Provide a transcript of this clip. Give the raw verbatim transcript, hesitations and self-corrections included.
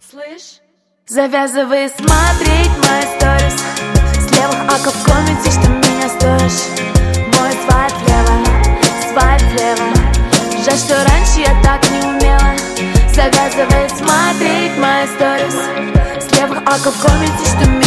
Слышь? Завязывай смотреть мои сторис с левых акков в комменте, что меня стоишь. Мой свайп влево, свайп влево. Жаль, что раньше я так не умела. Завязывай смотреть мои сторис с левых акков в комменте, что меня